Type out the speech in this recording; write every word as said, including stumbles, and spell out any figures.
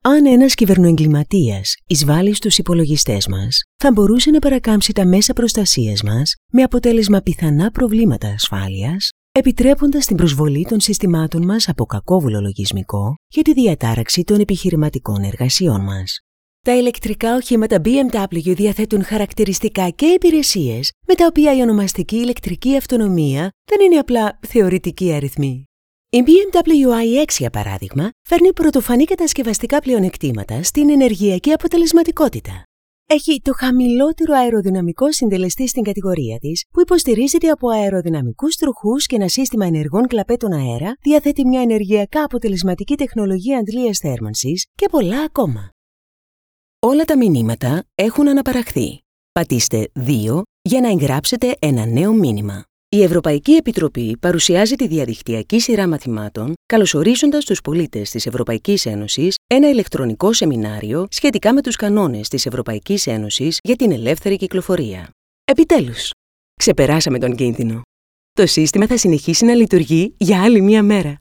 Αν ένας κυβερνοεγκληματίας εισβάλλει στους υπολογιστές μας, θα μπορούσε να παρακάμψει τα μέσα προστασίας μας με αποτέλεσμα πιθανά προβλήματα ασφάλειας, επιτρέποντας την προσβολή των συστημάτων μας από κακόβουλο λογισμικό για τη διατάραξη των επιχειρηματικών εργασιών μας. Τα ηλεκτρικά οχήματα μπι εμ ντάμπλιου διαθέτουν χαρακτηριστικά και υπηρεσίες με τα οποία η ονομαστική ηλεκτρική αυτονομία δεν είναι απλά θεωρητική αριθμή. Η μπι εμ ντάμπλιου άι εξ, για παράδειγμα, φέρνει πρωτοφανή κατασκευαστικά πλεονεκτήματα στην ενεργειακή αποτελεσματικότητα. Έχει το χαμηλότερο αεροδυναμικό συντελεστή στην κατηγορία της, που υποστηρίζεται από αεροδυναμικούς τροχούς και ένα σύστημα ενεργών κλαπέτων αέρα, διαθέτει μια ενεργειακά αποτελεσματική τεχνολογία αντλίας θέρμανσης και πολλά ακόμα. Όλα τα μηνύματα έχουν αναπαραχθεί. Πατήστε δύο για να εγγράψετε ένα νέο μήνυμα. Η Ευρωπαϊκή Επιτροπή παρουσιάζει τη διαδικτυακή σειρά μαθημάτων, καλωσορίζοντας τους πολίτες της Ευρωπαϊκής Ένωσης ένα ηλεκτρονικό σεμινάριο σχετικά με τους κανόνες της Ευρωπαϊκής Ένωσης για την ελεύθερη κυκλοφορία. Επιτέλους, ξεπεράσαμε τον κίνδυνο. Το σύστημα θα συνεχίσει να λειτουργεί για άλλη μία μέρα.